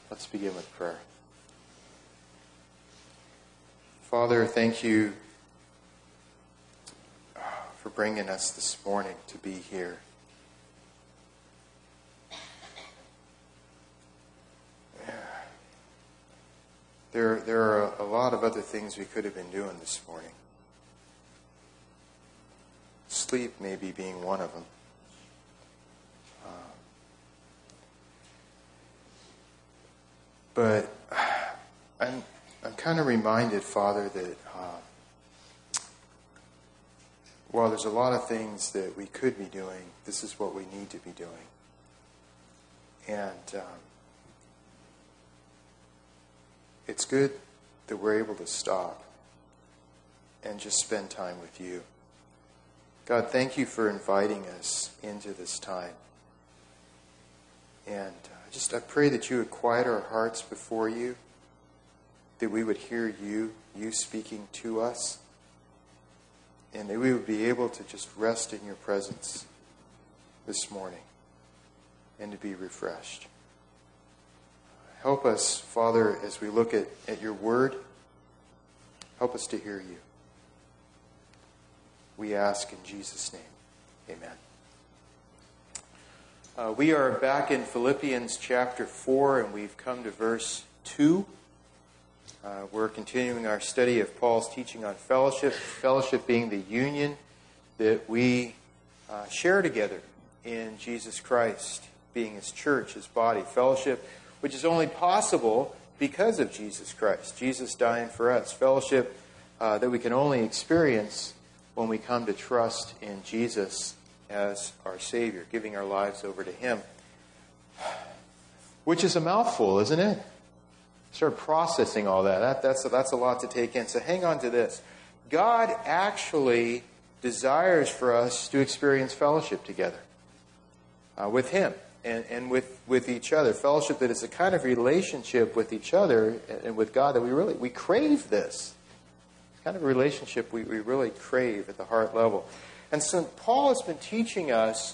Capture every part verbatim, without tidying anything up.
Let's begin with prayer. Father, thank you for bringing us this morning to be here. There, there are a lot of other things we could have been doing this morning. Sleep maybe being one of them. Uh, but I'm, I'm kind of reminded, Father, that uh, while there's a lot of things that we could be doing, this is what we need to be doing. And um, it's good that we're able to stop and just spend time with you. God, thank you for inviting us into this time. And uh, just I pray that you would quiet our hearts before you, that we would hear you, you speaking to us, and that we would be able to just rest in your presence this morning and to be refreshed. Help us, Father, as we look at, at your word, help us to hear you. We ask in Jesus' name. Amen. Uh, we are back in Philippians chapter four, and we've come to verse two. Uh, we're continuing our study of Paul's teaching on fellowship, fellowship being the union that we uh, share together in Jesus Christ, being his church, his body. Fellowship, which is only possible because of Jesus Christ, Jesus dying for us. Fellowship uh, that we can only experience when we come to trust in Jesus as our Savior, giving our lives over to him. Which is a mouthful, isn't it? Start processing all that. that that's, that's a lot to take in. So hang on to this. God actually desires for us to experience fellowship together uh, with him and, and with, with each other. Fellowship that is a kind of relationship with each other and with God that we really, we crave this. Kind of a relationship we, we really crave at the heart level. And so Paul has been teaching us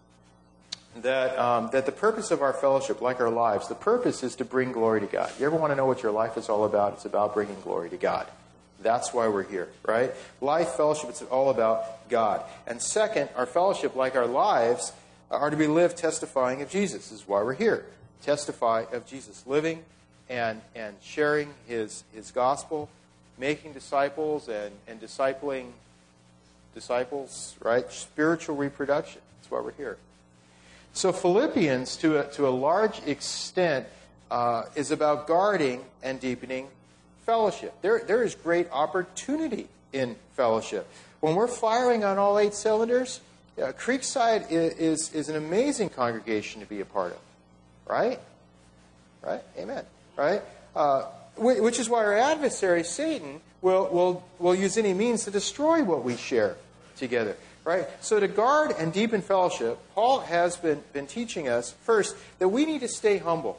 that um, that the purpose of our fellowship, like our lives, the purpose is to bring glory to God. You ever want to know what your life is all about? It's about bringing glory to God. That's why we're here, right? Life, fellowship, it's all about God. And second, our fellowship, like our lives, are to be lived testifying of Jesus. This is why we're here. Testify of Jesus, living and, and sharing his, his gospel, making disciples and, and discipling disciples, right? Spiritual reproduction. That's why we're here. So Philippians, to a, to a large extent, uh, is about guarding and deepening fellowship. There, there is great opportunity in fellowship. When we're firing on all eight cylinders, yeah, Creekside is, is, is an amazing congregation to be a part of. Right? Right? Amen. Right? Uh, which is why our adversary, Satan, will, will, will use any means to destroy what we share together. Right? So to guard and deepen fellowship, Paul has been, been teaching us, first, that we need to stay humble.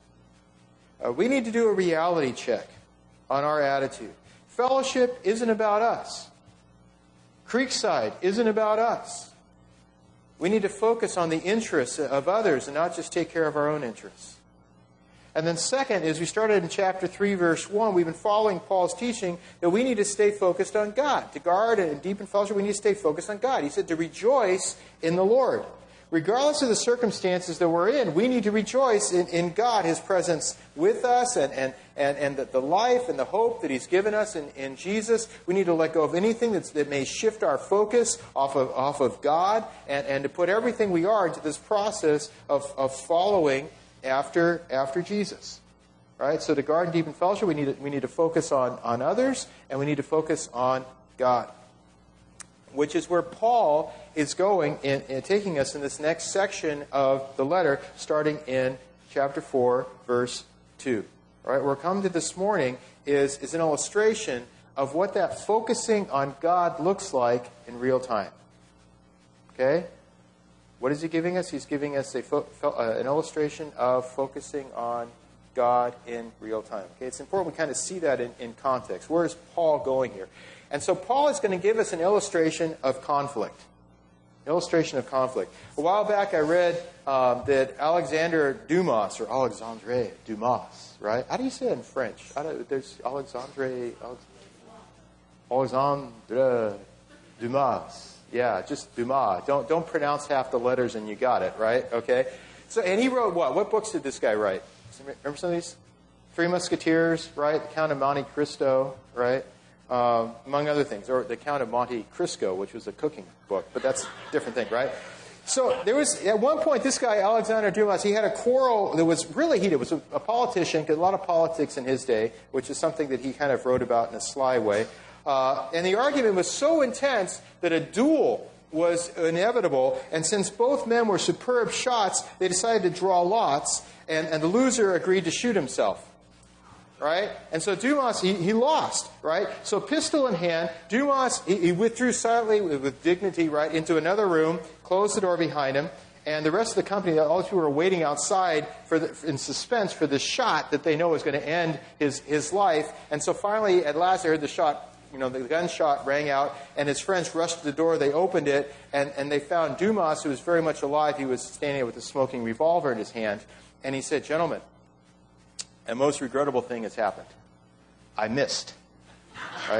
Uh, we need to do a reality check on our attitude. Fellowship isn't about us. Creekside isn't about us. We need to focus on the interests of others and not just take care of our own interests. And then second, as we started in chapter three, verse one, we've been following Paul's teaching that we need to stay focused on God. To guard and deepen fellowship, we need to stay focused on God. He said to rejoice in the Lord. Regardless of the circumstances that we're in, we need to rejoice in, in God, his presence with us, and, and, and, and the, the life and the hope that he's given us in, in Jesus. We need to let go of anything that's, that may shift our focus off of, off of God, and, and to put everything we are into this process of, of following after after Jesus. Right? So to guard and deepen fellowship, we need to, we need to focus on, on others, and we need to focus on God. Which is where Paul is going and taking us in this next section of the letter, starting in chapter four, verse two. All right, where we're coming to this morning is, is an illustration of what that focusing on God looks like in real time. Okay? What is he giving us? He's giving us a fo- fo- uh, an illustration of focusing on God in real time. Okay, it's important we kind of see that in, in context. Where is Paul going here? And so Paul is going to give us an illustration of conflict. Illustration of conflict. A while back I read um, that Alexander Dumas, or Alexandre Dumas, right? How do you say it in French? I don't, there's Alexandre, Alex, Alexandre Dumas. Yeah, just Dumas. Don't don't pronounce half the letters and you got it, right? Okay. So, and he wrote what? What books did this guy write? Remember some of these? Three Musketeers, right? The Count of Monte Cristo, right? Uh, among other things, or the Count of Monte Cristo, which was a cooking book, but that's a different thing, right? So there was, at one point, this guy, Alexander Dumas, he had a quarrel that was really heated. It was a, a politician, did a lot of politics in his day, which is something that he kind of wrote about in a sly way. Uh, and the argument was so intense that a duel was inevitable, and since both men were superb shots, they decided to draw lots, and, and the loser agreed to shoot himself. Right? And so Dumas, he, he lost, right? So pistol in hand, Dumas, he, he withdrew silently with, with dignity, right, into another room, closed the door behind him, and the rest of the company, all these people were waiting outside for the, in suspense for this shot that they know is going to end his, his life. And so finally, at last, they heard the shot, you know, the gunshot rang out, and his friends rushed to the door, they opened it, and, and they found Dumas, who was very much alive. He was standing there with a smoking revolver in his hand, and he said, "Gentlemen, a most regrettable thing has happened. I missed." Right?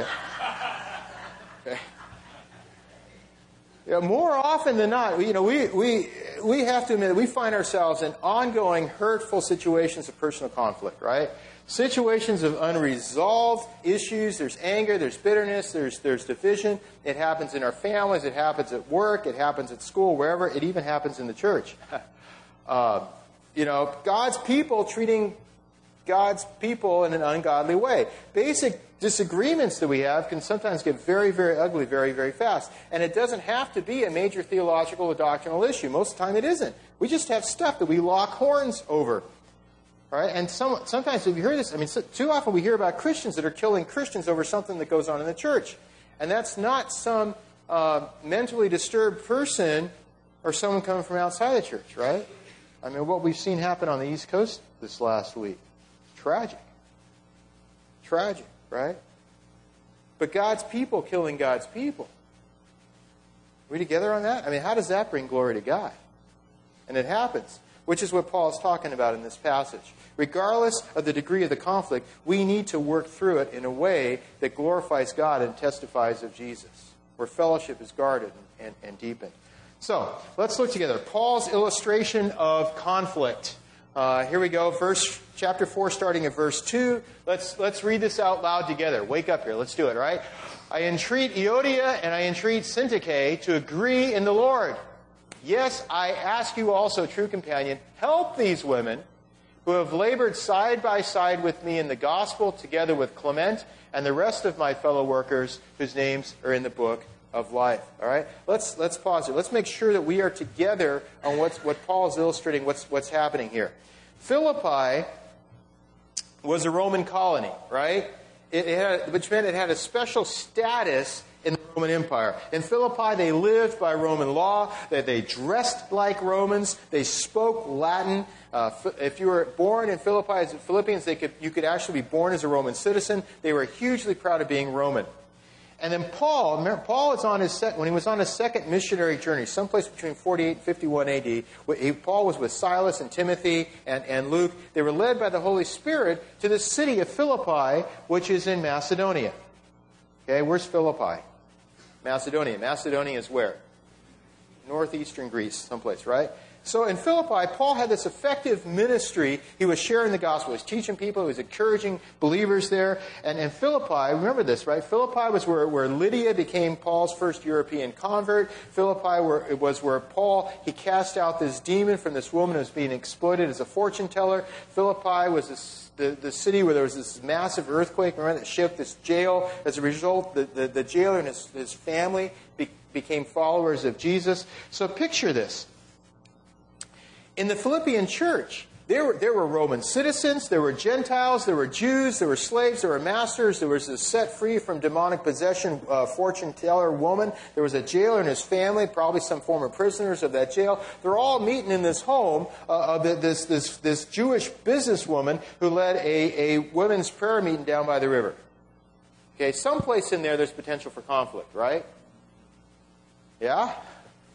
Okay. You know, more often than not, you know, we, we, we have to admit that we find ourselves in ongoing hurtful situations of personal conflict, right? Situations of unresolved issues. There's anger, there's bitterness, there's, there's division. It happens in our families, it happens at work, it happens at school, wherever. It even happens in the church. uh, you know, God's people treating God's people in an ungodly way. Basic disagreements that we have can sometimes get very, very ugly very, very fast. And it doesn't have to be a major theological or doctrinal issue. Most of the time it isn't. We just have stuff that we lock horns over. Right? And some, sometimes if you hear this, I mean, so, too often we hear about Christians that are killing Christians over something that goes on in the church. And that's not some uh, mentally disturbed person or someone coming from outside the church, right? I mean, what we've seen happen on the East Coast this last week. Tragic. Tragic, right? But God's people killing God's people. Are we together on that? I mean, how does that bring glory to God? And it happens, which is what Paul is talking about in this passage. Regardless of the degree of the conflict, we need to work through it in a way that glorifies God and testifies of Jesus, where fellowship is guarded and, and deepened. So, let's look together. Paul's illustration of conflict. Uh, here we go, verse chapter four, starting at verse two. Let's let's read this out loud together. Wake up here. Let's do it, right? I entreat Euodia and I entreat Syntyche to agree in the Lord. Yes, I ask you also, true companion, help these women who have labored side by side with me in the gospel, together with Clement and the rest of my fellow workers whose names are in the book of life. All right? Let's let's pause here. Let's make sure that we are together on what's what Paul is illustrating, what's what's happening here. Philippi was a Roman colony, right? It, it had, which meant it had a special status in the Roman Empire. In Philippi, they lived by Roman law. That they dressed like Romans. They spoke Latin. Uh, if you were born in Philippi as Philippians, they could you could actually be born as a Roman citizen. They were hugely proud of being Roman. And then Paul, remember, Paul was on his sec- when he was on his second missionary journey, someplace between forty-eight and fifty-one A D. He, Paul was with Silas and Timothy and, and Luke. They were led by the Holy Spirit to the city of Philippi, which is in Macedonia. Okay, where's Philippi? Macedonia. Macedonia is where? Northeastern Greece, someplace, right? So in Philippi, Paul had this effective ministry. He was sharing the gospel. He was teaching people. He was encouraging believers there. And in Philippi, remember this, right? Philippi was where, where Lydia became Paul's first European convert. Philippi were, it was where Paul, he cast out this demon from this woman who was being exploited as a fortune teller. Philippi was this, the, the city where there was this massive earthquake. Remember that shook this jail. As a result, the, the, the jailer and his, his family be, became followers of Jesus. So picture this. In the Philippian church, there were, there were Roman citizens, there were Gentiles, there were Jews, there were slaves, there were masters, there was a set free from demonic possession uh, fortune teller woman, there was a jailer and his family, probably some former prisoners of that jail. They're all meeting in this home uh, of this, this, this Jewish businesswoman who led a, a women's prayer meeting down by the river. Okay, someplace in there there's potential for conflict, right? Yeah?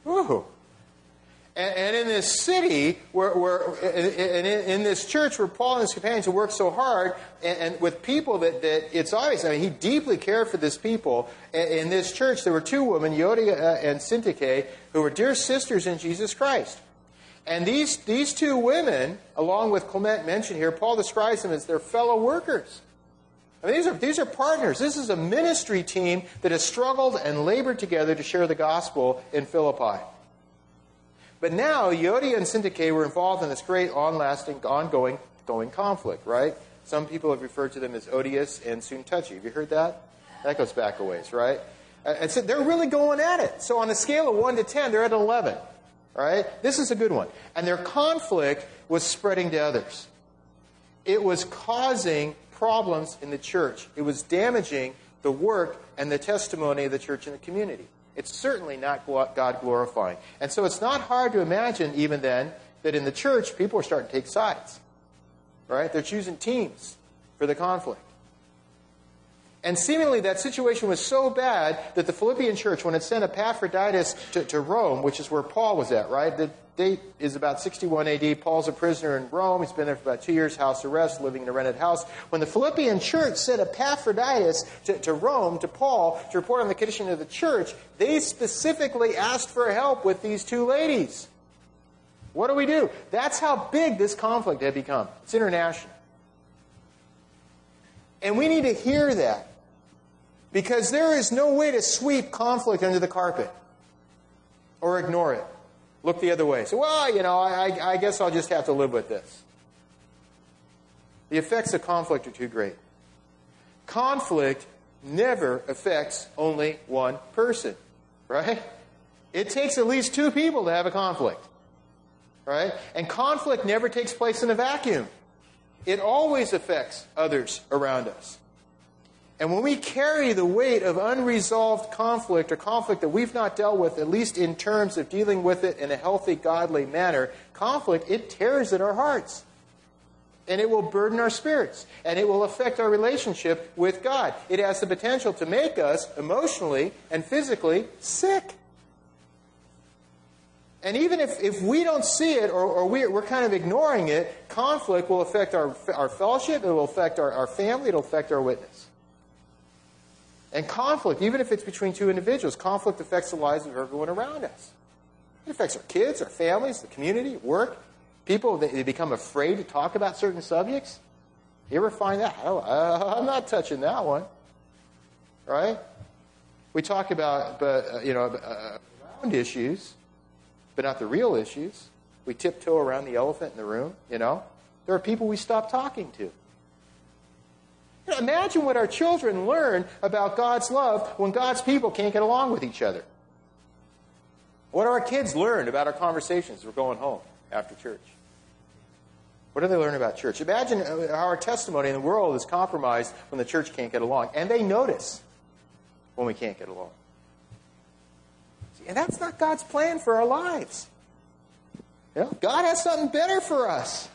Woo. And, and in this city, where, where in, in this church where Paul and his companions have worked so hard, and, and with people that, that it's obvious, I mean, he deeply cared for this people. In, in this church, there were two women, Euodia and Syntyche, who were dear sisters in Jesus Christ. And these, these two women, along with Clement mentioned here, Paul describes them as their fellow workers. I mean, these are, these are partners. This is a ministry team that has struggled and labored together to share the gospel in Philippi. But now, Euodia and Syntyche were involved in this great, on-lasting, ongoing going conflict, right? Some people have referred to them as odious and Syntyche. Have you heard that? That goes back a ways, right? And so they're really going at it. So on a scale of one to ten, they're at eleven, right? This is a good one. And their conflict was spreading to others. It was causing problems in the church. It was damaging the work and the testimony of the church and the community. It's certainly not God glorifying. And so it's not hard to imagine even then that in the church people are starting to take sides. Right? They're choosing teams for the conflict. And seemingly that situation was so bad that the Philippian church, when it sent Epaphroditus to, to Rome, which is where Paul was at, right? The date is about sixty-one A D. Paul's a prisoner in Rome. He's been there for about two years, house arrest, living in a rented house. When the Philippian church sent Epaphroditus to, to Rome, to Paul, to report on the condition of the church, they specifically asked for help with these two ladies. What do we do? That's how big this conflict had become. It's international. And we need to hear that. Because there is no way to sweep conflict under the carpet or ignore it. Look the other way. So, well, you know, I, I guess I'll just have to live with this. The effects of conflict are too great. Conflict never affects only one person, right? It takes at least two people to have a conflict, right? And conflict never takes place in a vacuum. It always affects others around us. And when we carry the weight of unresolved conflict or conflict that we've not dealt with, at least in terms of dealing with it in a healthy, godly manner, conflict, it tears at our hearts. And it will burden our spirits. And it will affect our relationship with God. It has the potential to make us emotionally and physically sick. And even if, if we don't see it or, or we're, we're kind of ignoring it, conflict will affect our, our fellowship, it will affect our, our family, it will affect our witness. And conflict, even if it's between two individuals, conflict affects the lives of everyone around us. It affects our kids, our families, the community, work. People, they, they become afraid to talk about certain subjects. You ever find that? Oh, uh, I'm not touching that one. Right? We talk about, but uh, you know, uh, around issues, but not the real issues. We tiptoe around the elephant in the room, you know. There are people we stop talking to. You know, imagine what our children learn about God's love when God's people can't get along with each other. What do our kids learn about our conversations as we're going home after church? What do they learn about church? Imagine how our testimony in the world is compromised when the church can't get along. And they notice when we can't get along. And that's not God's plan for our lives. You know, God has something better for us.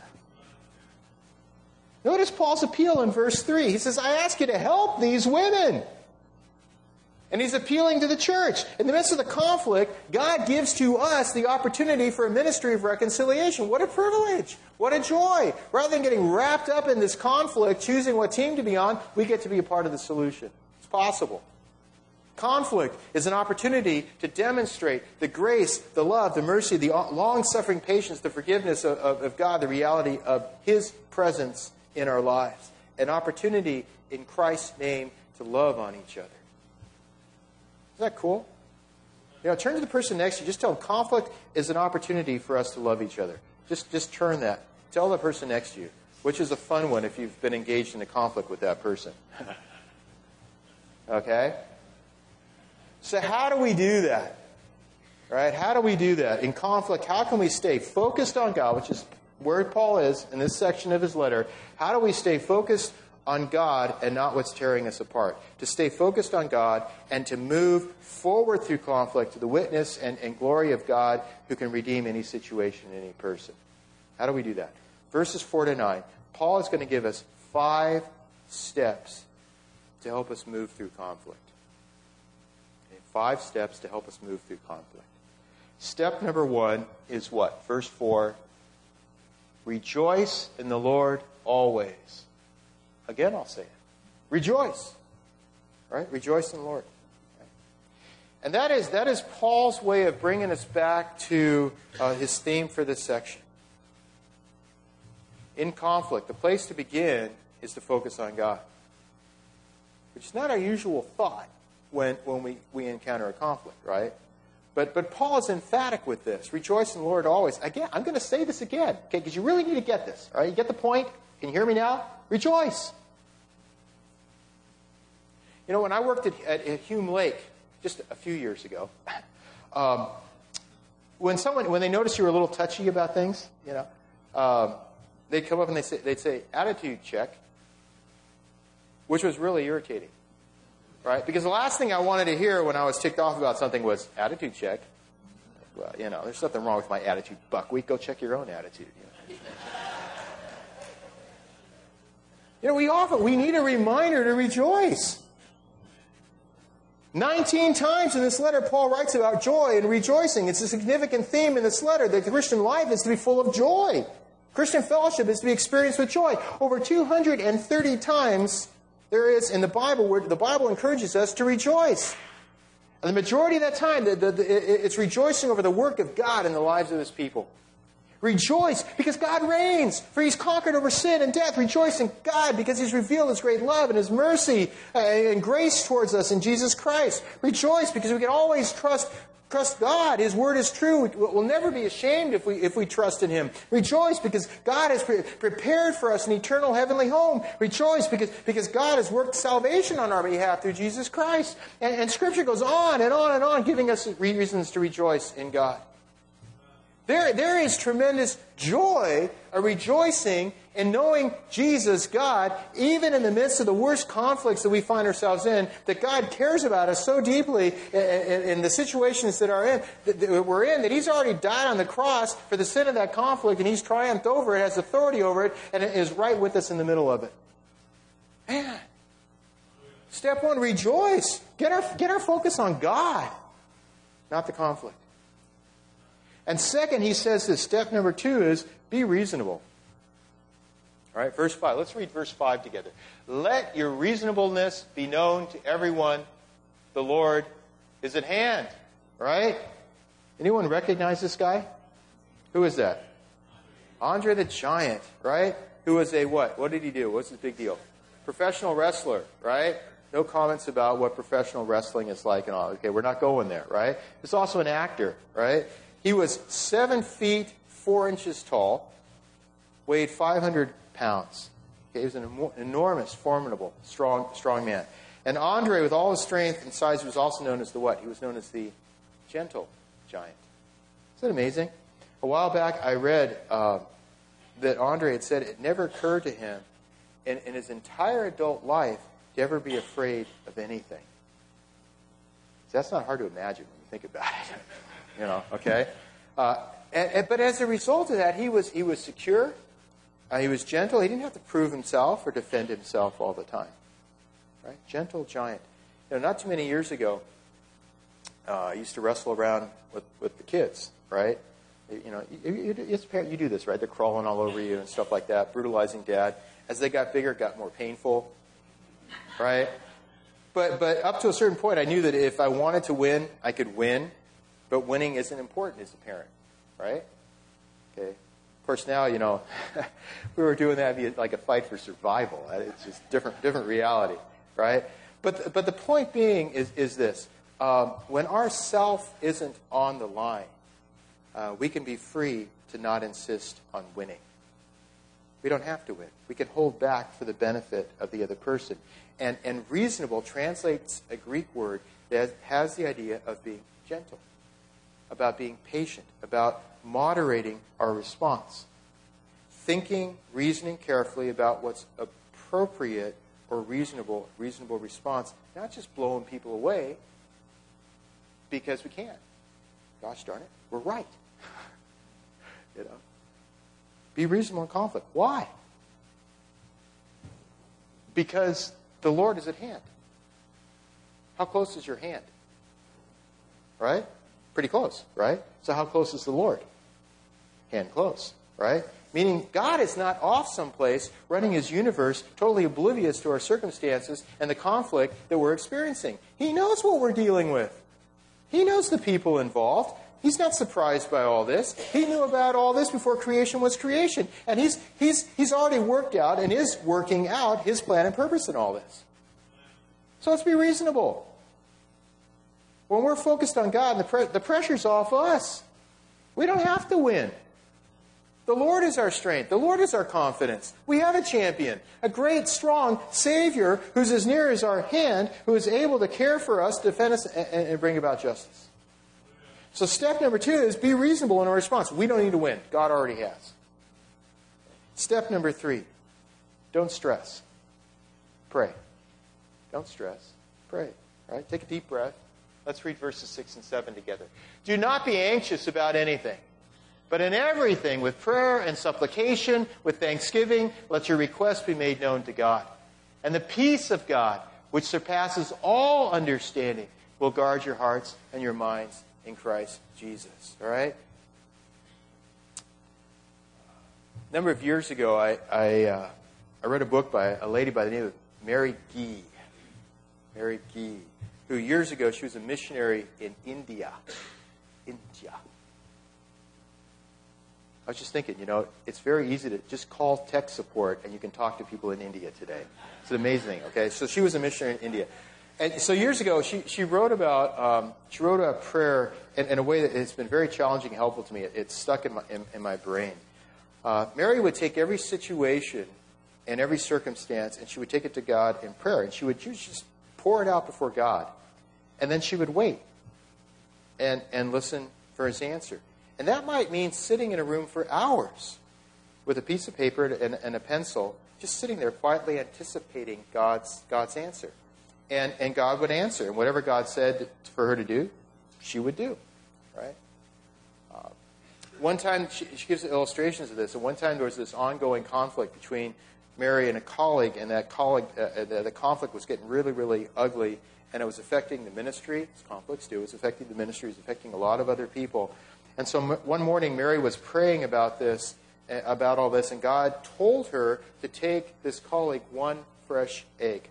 Notice Paul's appeal in verse three. He says, I ask you to help these women. And he's appealing to the church. In the midst of the conflict, God gives to us the opportunity for a ministry of reconciliation. What a privilege. What a joy. Rather than getting wrapped up in this conflict, choosing what team to be on, we get to be a part of the solution. It's possible. Conflict is an opportunity to demonstrate the grace, the love, the mercy, the long-suffering patience, the forgiveness of, of, of God, the reality of His presence in our lives. An opportunity in Christ's name to love on each other. Isn't that cool? You know, turn to the person next to you. Just tell them conflict is an opportunity for us to love each other. Just, just turn that. Tell the person next to you, which is a fun one if you've been engaged in a conflict with that person. Okay? So how do we do that? Right? How do we do that? In conflict, how can we stay focused on God, which is where Paul is in this section of his letter. How do we stay focused on God and not what's tearing us apart? To stay focused on God and to move forward through conflict to the witness and, and glory of God who can redeem any situation, any person. How do we do that? Verses four to nine. Paul is going to give us five steps to help us move through conflict. Okay, five steps to help us move through conflict. Step number one is what? Verse four. Rejoice in the Lord always. Again, I'll say it. Rejoice. Right? Rejoice in the Lord. Right? And that is, that is Paul's way of bringing us back to uh, his theme for this section. In conflict, the place to begin is to focus on God. Which is not our usual thought when, when we, we encounter a conflict, right? But, but Paul is emphatic with this. Rejoice in the Lord always. Again, I'm going to say this again, okay, because you really need to get this. All right? You get the point? Can you hear me now? Rejoice. You know, when I worked at, at, at Hume Lake just a few years ago, um, when someone when they noticed you were a little touchy about things, you know, um, they'd come up and they say, they'd say, attitude check, which was really irritating. Right? Because the last thing I wanted to hear when I was ticked off about something was, attitude check. Well, you know, there's nothing wrong with my attitude, buckwheat. Go check your own attitude. You know, you know we often, we need a reminder to rejoice. Nineteen times in this letter, Paul writes about joy and rejoicing. It's a significant theme in this letter that the Christian life is to be full of joy. Christian fellowship is to be experienced with joy. Over two hundred thirty times there is in the Bible where the Bible encourages us to rejoice. And the majority of that time, the, the, the, it's rejoicing over the work of God in the lives of His people. Rejoice because God reigns, for He's conquered over sin and death. Rejoice in God because He's revealed His great love and His mercy and grace towards us in Jesus Christ. Rejoice because we can always trust Trust God. His word is true. We'll never be ashamed if we if we trust in Him. Rejoice because God has pre- prepared for us an eternal heavenly home. Rejoice because, because God has worked salvation on our behalf through Jesus Christ. And, and Scripture goes on and on and on, giving us reasons to rejoice in God. There, there is tremendous joy, a rejoicing in knowing Jesus, God, even in the midst of the worst conflicts that we find ourselves in, that God cares about us so deeply in, in, in the situations that are in, that, that we're in, that He's already died on the cross for the sin of that conflict, and He's triumphed over it, has authority over it, and is right with us in the middle of it. Man, step one, rejoice. Get our, get our focus on God, not the conflict. And second, he says this, step number two is be reasonable. All right, verse five. Let's read verse five together. Let your reasonableness be known to everyone. The Lord is at hand. Right? Anyone recognize this guy? Who is that? Andre the Giant, right? Who was a what? What did he do? What's his big deal? Professional wrestler, right? No comments about what professional wrestling is like and all. Okay, we're not going there, right? He's also an actor, right? He was seven feet, four inches tall, weighed five hundred pounds. Okay, he was an enormous, formidable, strong, strong man. And Andre, with all his strength and size, was also known as the what? He was known as the gentle giant. Isn't that amazing? A while back, I read uh, that Andre had said it never occurred to him in, in his entire adult life to ever be afraid of anything. So that's not hard to imagine when you think about it. You know, okay? Uh, and, and, but as a result of that, he was he was secure. Uh, he was gentle. He didn't have to prove himself or defend himself all the time. Right? Gentle giant. You know, not too many years ago, uh, I used to wrestle around with, with the kids, right? You know, you, you, it's, you do this, right? They're crawling all over you and stuff like that, brutalizing Dad. As they got bigger, it got more painful, right? But but up to a certain point, I knew that if I wanted to win, I could win. But winning isn't important as a parent, right? Okay. Of course, now, you know, we were doing that, it'd be like a fight for survival. It's just different, different reality, right? But but the point being is is this: um, when our self isn't on the line, uh, we can be free to not insist on winning. We don't have to win. We can hold back for the benefit of the other person. And and reasonable translates a Greek word that has the idea of being gentle, about being patient, about moderating our response. Thinking, reasoning carefully about what's appropriate or reasonable, reasonable response, not just blowing people away because we can. Gosh darn it, we're right. You know. Be reasonable in conflict. Why? Because the Lord is at hand. How close is your hand? Right? Pretty close, right? So how close is the Lord? Hand close, right? Meaning God is not off someplace running his universe totally oblivious to our circumstances and the conflict that we're experiencing. He knows what we're dealing with. He knows the people involved. He's not surprised by all this. He knew about all this before creation was creation. And he's, he's, he's already worked out and is working out his plan and purpose in all this. So let's be reasonable. When we're focused on God, the, pre- the pressure's off us. We don't have to win. The Lord is our strength. The Lord is our confidence. We have a champion, a great, strong Savior who's as near as our hand, who is able to care for us, defend us, and, and bring about justice. So step number two is be reasonable in our response. We don't need to win. God already has. Step number three, don't stress. Pray. Don't stress. Pray. All right? Take a deep breath. Let's read verses six and seven together. Do not be anxious about anything, but in everything, with prayer and supplication, with thanksgiving, let your requests be made known to God. And the peace of God, which surpasses all understanding, will guard your hearts and your minds in Christ Jesus. All right? A number of years ago, I I, uh, I read a book by a lady by the name of Mary Gee. Mary Gee, who years ago, she was a missionary in India. India. I was just thinking, you know, it's very easy to just call tech support and you can talk to people in India today. It's an amazing thing, okay? So she was a missionary in India. And so years ago, she, she wrote about um, she wrote a prayer in, in a way that has been very challenging and helpful to me. It, it's stuck in my, in, in my brain. Uh, Mary would take every situation and every circumstance and she would take it to God in prayer. And she would just pour it out before God. And then she would wait and, and listen for his answer. And that might mean sitting in a room for hours with a piece of paper and, and a pencil, just sitting there quietly anticipating God's God's answer. And and God would answer. And whatever God said for her to do, she would do. Right? Uh, one time, she, she gives illustrations of this. And one time there was this ongoing conflict between Mary and a colleague, and that colleague, uh, the, the conflict was getting really, really ugly, and it was affecting the ministry. As conflicts do, it was affecting the ministry. It was affecting a lot of other people. And so one morning, Mary was praying about this, about all this, and God told her to take this colleague one fresh egg.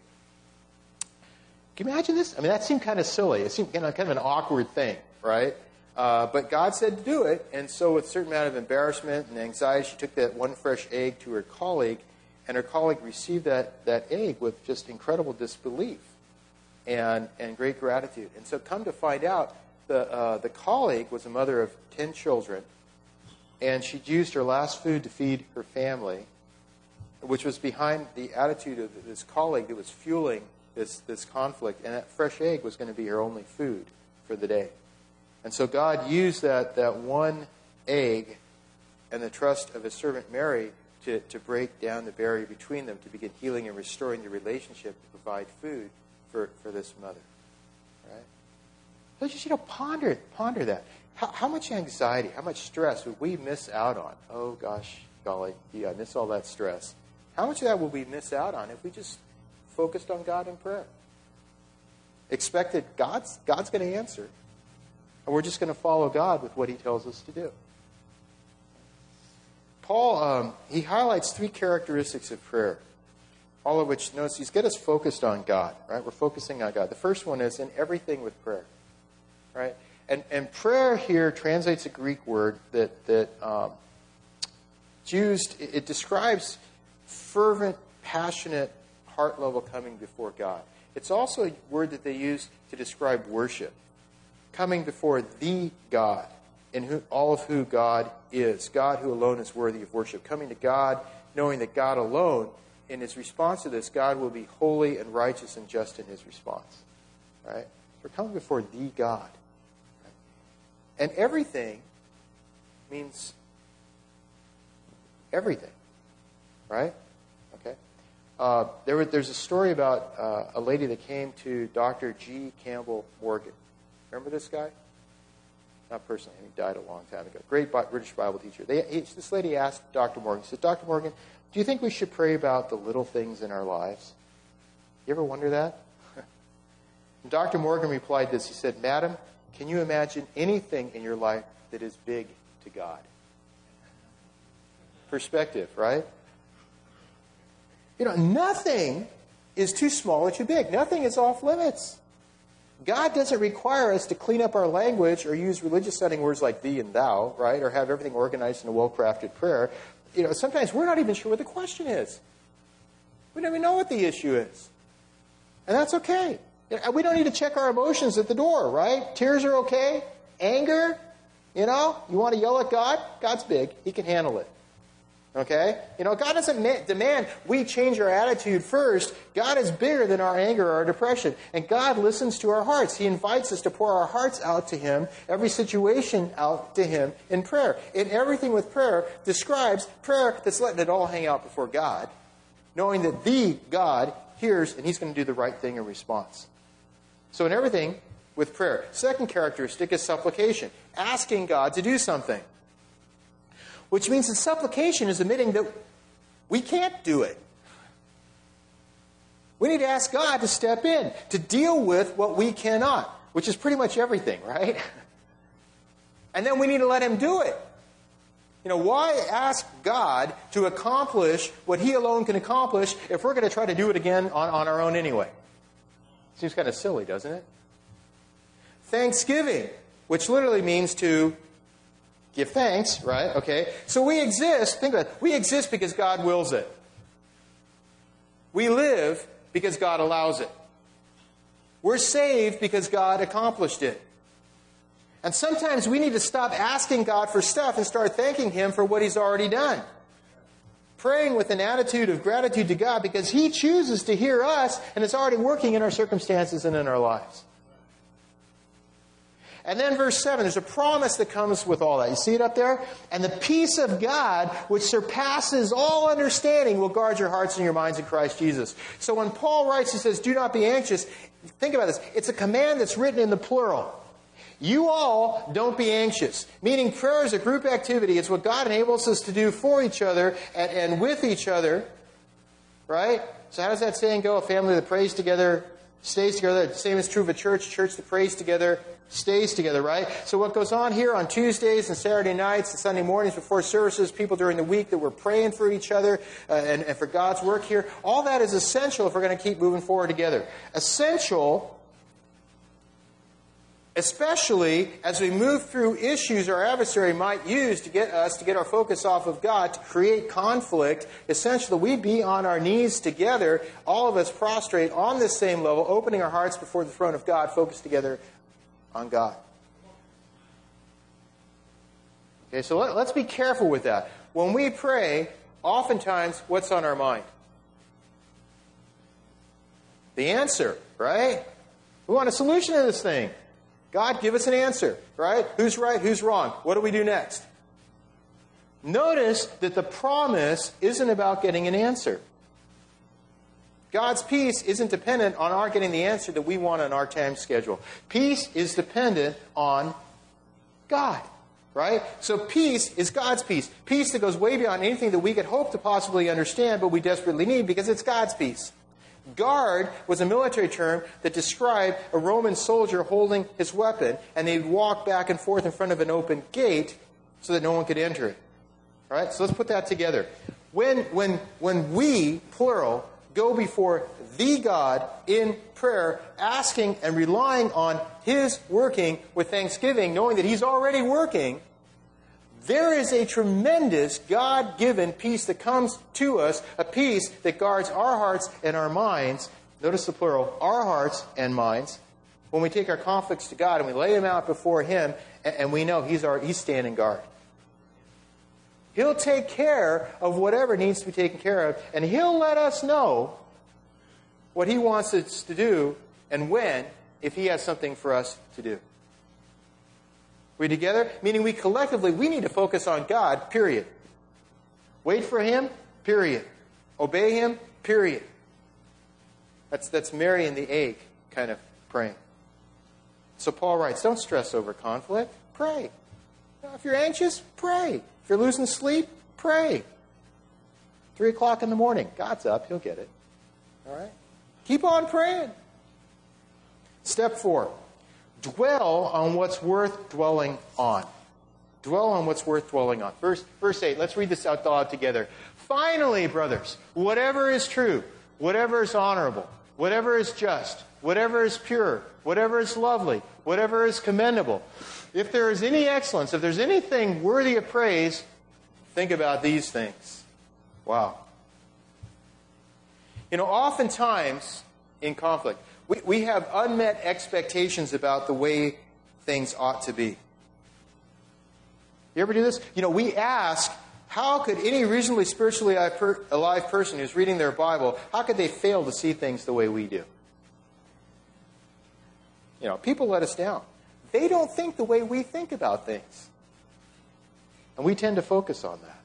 Can you imagine this? I mean, that seemed kind of silly. It seemed kind of, kind of an awkward thing, right? Uh, but God said to do it, and so with a certain amount of embarrassment and anxiety, she took that one fresh egg to her colleague, and her colleague received that, that egg with just incredible disbelief and, and great gratitude. And so come to find out, The, uh, the colleague was a mother of ten children, and she used her last food to feed her family, which was behind the attitude of this colleague that was fueling this, this conflict, and that fresh egg was going to be her only food for the day. And so God used that, that one egg and the trust of his servant Mary to, to break down the barrier between them, to begin healing and restoring the relationship, to provide food for, for this mother. Let's just, you know, ponder, ponder that. How, how much anxiety, how much stress would we miss out on? Oh, gosh, golly, yeah, I miss all that stress. How much of that will we miss out on if we just focused on God in prayer? Expected God's, God's going to answer. And we're just going to follow God with what he tells us to do. Paul, um, he highlights three characteristics of prayer, all of which, notice, he's got us focused on God, right? We're focusing on God. The first one is in everything with prayer. Right? And, and prayer here translates a Greek word that, that um, it's used, it, it describes fervent, passionate, heart level coming before God. It's also a word that they use to describe worship, coming before the God, in who, all of who God is, God who alone is worthy of worship, coming to God, knowing that God alone, in his response to this, God will be holy and righteous and just in his response. Right? We're coming before the God. And everything means everything, right? Okay. Uh, there, was, there's a story about uh, a lady that came to Doctor G. Campbell Morgan. Remember this guy? Not personally, he died a long time ago. Great British Bible teacher. They, he, this lady asked Doctor Morgan, she said, Doctor Morgan, do you think we should pray about the little things in our lives? You ever wonder that? And Doctor Morgan replied this. He said, Madam, Can you imagine anything in your life that is big to God? Perspective, right? You know, nothing is too small or too big. Nothing is off limits. God doesn't require us to clean up our language or use religious sounding words like thee and thou, right? Or have everything organized in a well-crafted prayer. You know, sometimes we're not even sure what the question is. We don't even know what the issue is. And that's okay. We don't need to check our emotions at the door, right? Tears are okay. Anger, you know, you want to yell at God? God's big. He can handle it. Okay? You know, God doesn't ma- demand we change our attitude first. God is bigger than our anger or our depression. And God listens to our hearts. He invites us to pour our hearts out to Him, every situation out to Him in prayer. And everything with prayer describes prayer that's letting it all hang out before God, knowing that the God hears and He's going to do the right thing in response. So in everything with prayer. Second characteristic is supplication. Asking God to do something. Which means that supplication is admitting that we can't do it. We need to ask God to step in, to deal with what we cannot, which is pretty much everything, right? And then we need to let Him do it. You know, why ask God to accomplish what He alone can accomplish if we're going to try to do it again on, on our own anyway? Seems kind of silly, doesn't it? Thanksgiving, which literally means to give thanks, right? Okay. So we exist, think about it, we exist because God wills it. We live because God allows it. We're saved because God accomplished it. And sometimes we need to stop asking God for stuff and start thanking Him for what He's already done. Praying with an attitude of gratitude to God because He chooses to hear us and is already working in our circumstances and in our lives. And then verse seven, there's a promise that comes with all that. You see it up there? And the peace of God, which surpasses all understanding, will guard your hearts and your minds in Christ Jesus. So when Paul writes, he says, do not be anxious. Think about this. It's a command that's written in the plural. You all don't be anxious. Meaning prayer is a group activity. It's what God enables us to do for each other and, and with each other. Right? So how does that saying go? A family that prays together stays together. The same is true of a church. A church that prays together stays together, right? So what goes on here on Tuesdays and Saturday nights and Sunday mornings before services, people during the week that we're praying for each other uh, and, and for God's work here, all that is essential if we're going to keep moving forward together. Essential, especially as we move through issues our adversary might use to get us, to get our focus off of God, to create conflict. Essentially, we be on our knees together, all of us prostrate on the same level, opening our hearts before the throne of God, focused together on God. Okay, so let, let's be careful with that. When we pray, oftentimes, what's on our mind? The answer, right? We want a solution to this thing. God, give us an answer, right? Who's right? Who's wrong? What do we do next? Notice that the promise isn't about getting an answer. God's peace isn't dependent on our getting the answer that we want on our time schedule. Peace is dependent on God, right? So peace is God's peace. Peace that goes way beyond anything that we could hope to possibly understand, but we desperately need because it's God's peace. Guard was a military term that described a Roman soldier holding his weapon, and they'd walk back and forth in front of an open gate so that no one could enter it. All right? So let's put that together. When, when, when we, plural, go before the God in prayer, asking and relying on His working with thanksgiving, knowing that He's already working, there is a tremendous God-given peace that comes to us, a peace that guards our hearts and our minds. Notice the plural, our hearts and minds. When we take our conflicts to God and we lay them out before Him, and we know He's our, He's standing guard. He'll take care of whatever needs to be taken care of, and He'll let us know what He wants us to do and when, if He has something for us to do. We together? Meaning we collectively, we need to focus on God, period. Wait for Him, period. Obey Him, period. That's, that's Mary and the egg kind of praying. So Paul writes, don't stress over conflict. Pray. If you're anxious, pray. If you're losing sleep, pray. Three o'clock in the morning. God's up. He'll get it. All right? Keep on praying. Step four. Dwell on what's worth dwelling on. Dwell on what's worth dwelling on. Verse, verse eight, let's read this out loud together. Finally, brothers, whatever is true, whatever is honorable, whatever is just, whatever is pure, whatever is lovely, whatever is commendable, if there is any excellence, if there's anything worthy of praise, think about these things. Wow. You know, oftentimes in conflict, we, we have unmet expectations about the way things ought to be. You ever do this? You know, we ask, how could any reasonably spiritually alive person who's reading their Bible, how could they fail to see things the way we do? You know, people let us down. They don't think the way we think about things. And we tend to focus on that.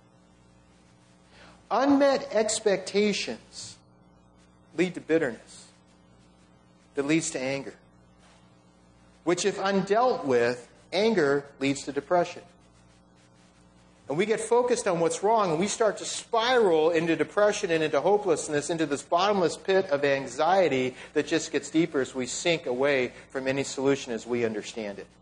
Unmet expectations lead to bitterness that leads to anger, which, if undealt with, anger leads to depression. And we get focused on what's wrong, and we start to spiral into depression and into hopelessness, into this bottomless pit of anxiety that just gets deeper as we sink away from any solution as we understand it.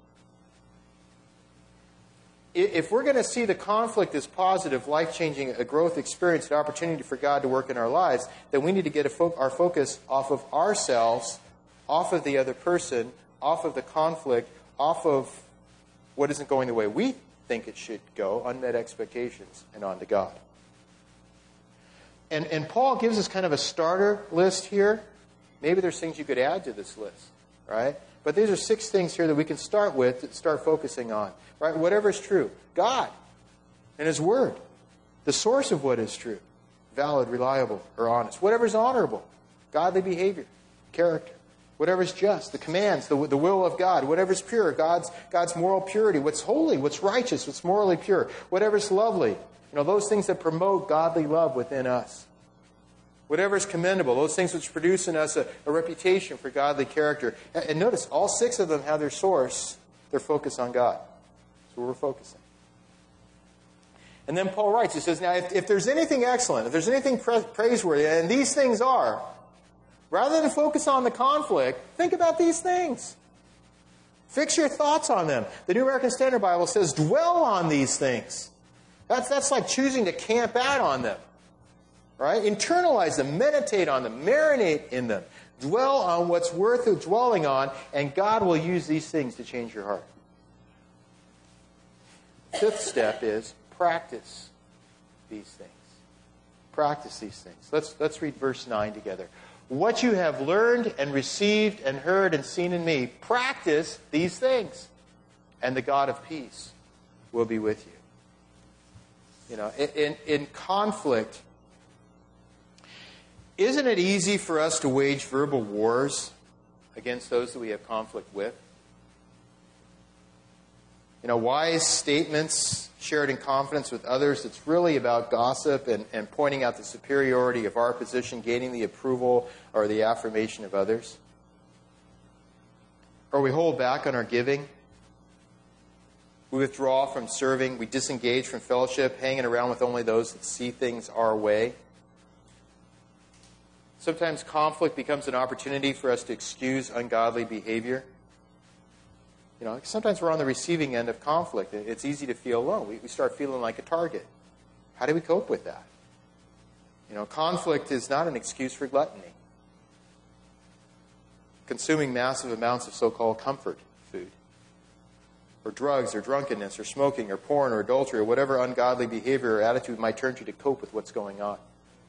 If we're going to see the conflict as positive, life-changing, a growth experience, an opportunity for God to work in our lives, then we need to get a fo- our focus off of ourselves, off of the other person, off of the conflict, off of what isn't going the way we think it should go, unmet expectations, and on to God. And, and Paul gives us kind of a starter list here. Maybe there's things you could add to this list, right? But these are six things here that we can start with, to start focusing on, right? Whatever is true. God and His Word. The source of what is true. Valid, reliable, or honest. Whatever is honorable. Godly behavior. Character. Whatever is just. The commands, the, the will of God. Whatever is pure. God's, God's moral purity. What's holy, what's righteous, what's morally pure. Whatever is lovely. You know, those things that promote godly love within us. Whatever is commendable, those things which produce in us a, a reputation for godly character. And, and notice, all six of them have their source, their focus on God. That's where we're focusing. And then Paul writes, he says, now, if, if there's anything excellent, if there's anything pra- praiseworthy, and these things are, rather than focus on the conflict, think about these things. Fix your thoughts on them. The New American Standard Bible says, dwell on these things. That's, that's like choosing to camp out on them. Right? Internalize them, meditate on them, marinate in them. Dwell on what's worth of dwelling on, and God will use these things to change your heart. Fifth step is practice these things. Practice these things. Let's, let's read verse nine together. What you have learned and received and heard and seen in me, practice these things, and the God of peace will be with you. You know, in, in conflict, isn't it easy for us to wage verbal wars against those that we have conflict with? You know, wise statements shared in confidence with others, it's really about gossip and, and pointing out the superiority of our position, gaining the approval or the affirmation of others. Or we hold back on our giving. We withdraw from serving. We disengage from fellowship, hanging around with only those that see things our way. Sometimes conflict becomes an opportunity for us to excuse ungodly behavior. You know, sometimes we're on the receiving end of conflict. It's easy to feel alone. We, we start feeling like a target. How do we cope with that? You know, conflict is not an excuse for gluttony. Consuming massive amounts of so-called comfort food. Or drugs, or drunkenness, or smoking, or porn, or adultery, or whatever ungodly behavior or attitude might turn to to cope with what's going on.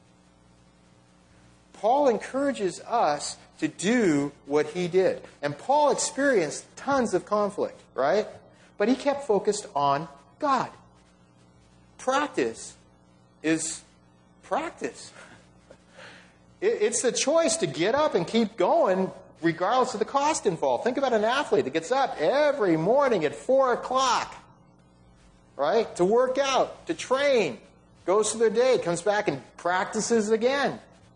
Paul encourages us to do what he did. And Paul experienced tons of conflict, right? But he kept focused on God. Practice is practice. It's the choice to get up and keep going regardless of the cost involved. Think about an athlete that gets up every morning at four o'clock, right? To work out, to train, goes through their day, comes back and practices again.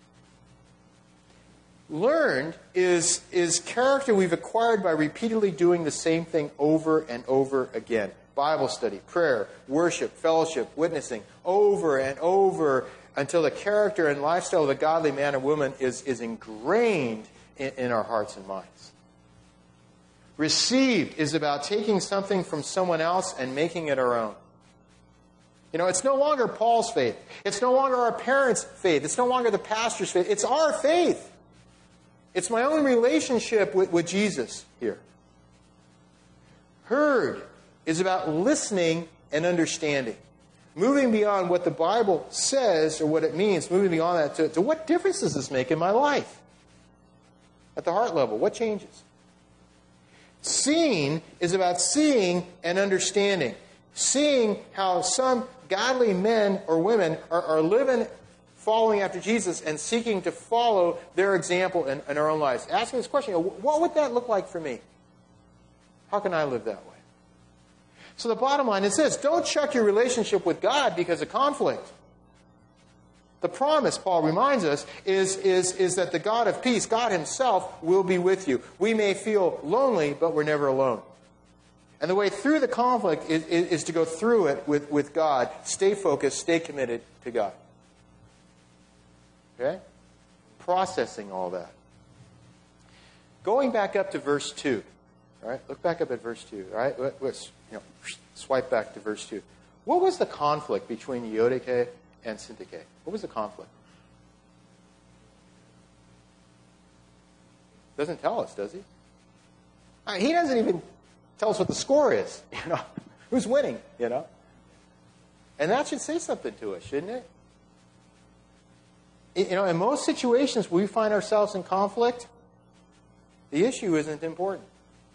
Learned is, is character we've acquired by repeatedly doing the same thing over and over again. Bible study, prayer, worship, fellowship, witnessing, over and over until the character and lifestyle of a godly man or woman is, is ingrained in, in our hearts and minds. Received is about taking something from someone else and making it our own. You know, it's no longer Paul's faith. It's no longer our parents' faith. It's no longer the pastor's faith. It's our faith. It's my own relationship with, with Jesus here. Heard is about listening and understanding. Moving beyond what the Bible says or what it means, moving beyond that to, to what difference does this make in my life? At the heart level, what changes? Seeing is about seeing and understanding. Seeing how some godly men or women are, are living, following after Jesus and seeking to follow their example in, in our own lives. Asking this question, what would that look like for me? How can I live that way? So the bottom line is this: don't chuck your relationship with God because of conflict. The promise, Paul reminds us, is, is, is that the God of peace, God himself, will be with you. We may feel lonely, but we're never alone. And the way through the conflict is, is, is to go through it with, with God. Stay focused, stay committed to God. Okay? Processing all that. Going back up to verse two. All right? Look back up at verse two. All right? Let's you know, swipe back to verse two. What was the conflict between Euodia and Syntyche? What was the conflict? Doesn't tell us, does he? I mean, he doesn't even tell us what the score is. You know, who's winning? You know, and that should say something to us, shouldn't it? You know, in most situations we find ourselves in conflict, the issue isn't important.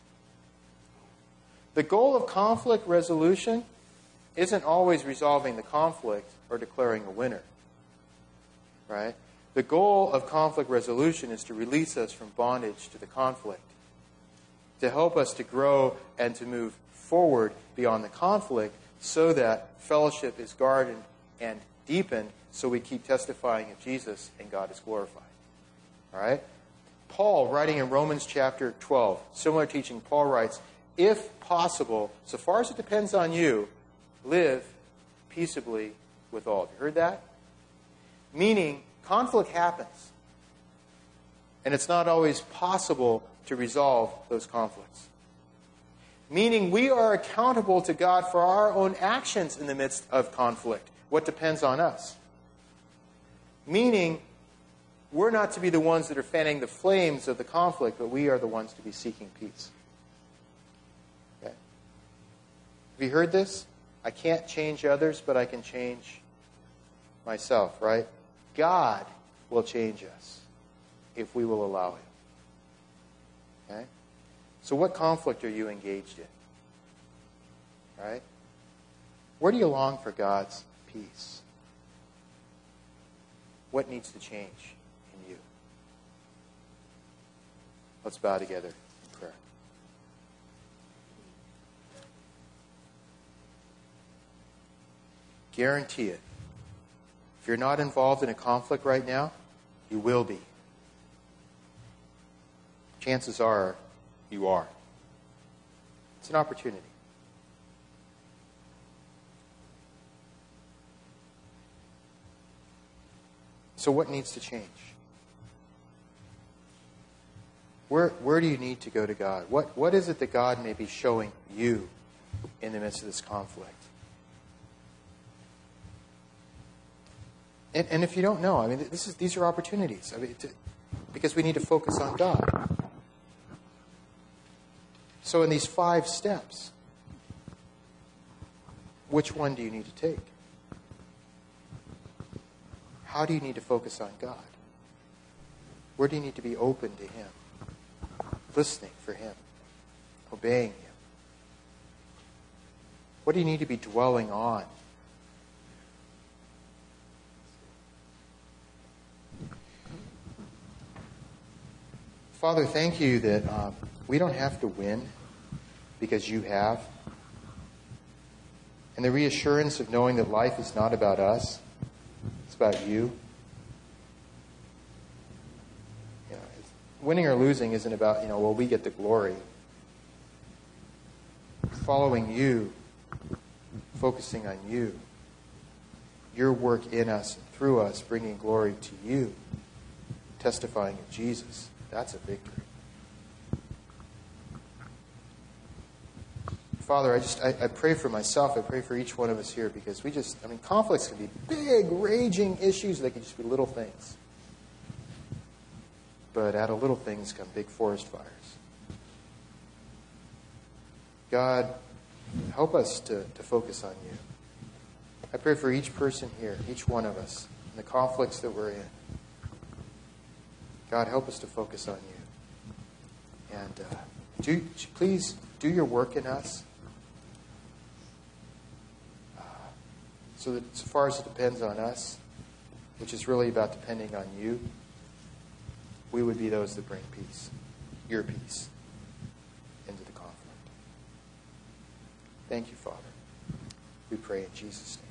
The goal of conflict resolution isn't always resolving the conflict or declaring a winner. Right? The goal of conflict resolution is to release us from bondage to the conflict, to help us to grow and to move forward beyond the conflict so that fellowship is guarded and deepened so we keep testifying of Jesus and God is glorified. All right? Paul, writing in Romans chapter twelve, similar teaching, Paul writes, if possible, so far as it depends on you, live peaceably with all. Have you heard that? Meaning, conflict happens. And it's not always possible to resolve those conflicts. Meaning, we are accountable to God for our own actions in the midst of conflict. What depends on us. Meaning, we're not to be the ones that are fanning the flames of the conflict, but we are the ones to be seeking peace. Okay? Have you heard this? I can't change others, but I can change myself, right? God will change us if we will allow him. Okay? So what conflict are you engaged in? Right? Where do you long for God's peace? What needs to change in you? Let's bow together in prayer. Guarantee it. If you're not involved in a conflict right now, you will be. Chances are you are. It's an opportunity. So what needs to change? Where, where do you need to go to God? What, what is it that God may be showing you in the midst of this conflict? And, and if you don't know, I mean, this is, these are opportunities. I mean, to, because we need to focus on God. So in these five steps, which one do you need to take? How do you need to focus on God? Where do you need to be open to him? Listening for him. Obeying him. What do you need to be dwelling on? Father, thank you that um, we don't have to win because you have. And the reassurance of knowing that life is not about us. It's about you. You know, winning or losing isn't about, you know, well, we get the glory. Following you, focusing on you, your work in us and through us, bringing glory to you, testifying of Jesus. That's a victory. Father, I just I, I pray for myself. I pray for each one of us here because we just, I mean, conflicts can be big, raging issues. They can just be little things. But out of little things come big forest fires. God, help us to, to focus on you. I pray for each person here, each one of us, and the conflicts that we're in. God, help us to focus on you. And uh, do, please do your work in us uh, so that as far as it depends on us, which is really about depending on you, we would be those that bring peace, your peace, into the conflict. Thank you, Father. We pray in Jesus' name.